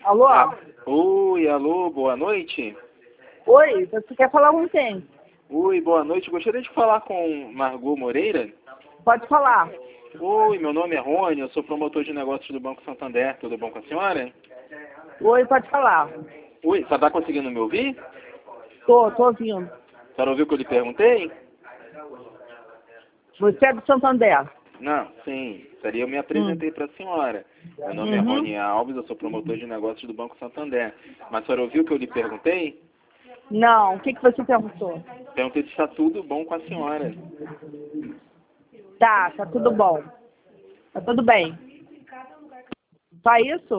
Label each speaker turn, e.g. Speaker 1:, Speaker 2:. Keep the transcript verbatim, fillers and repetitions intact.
Speaker 1: Alô?
Speaker 2: Ah, oi, alô, boa noite.
Speaker 1: Oi, você quer falar com quem?
Speaker 2: Oi, boa noite. Gostaria de falar com Margot Moreira.
Speaker 1: Pode falar.
Speaker 2: Oi, meu nome é Rony, eu sou promotor de negócios do Banco Santander. Tudo bom com a senhora?
Speaker 1: Oi, pode falar.
Speaker 2: Oi, você está conseguindo me ouvir?
Speaker 1: Tô, tô ouvindo.
Speaker 2: A senhora ouviu o que eu lhe perguntei?
Speaker 1: Você é do Santander?
Speaker 2: Não, sim. Seria eu me
Speaker 1: Hum.
Speaker 2: apresentei para a senhora. Meu nome é
Speaker 1: Uhum.
Speaker 2: Rony Alves, eu sou promotor de negócios do Banco Santander. Mas a senhora ouviu o que eu lhe perguntei?
Speaker 1: Não, o que, que você perguntou?
Speaker 2: Perguntei se está tudo bom com a senhora.
Speaker 1: Tá, tá tudo bom. Tá tudo bem. Só isso?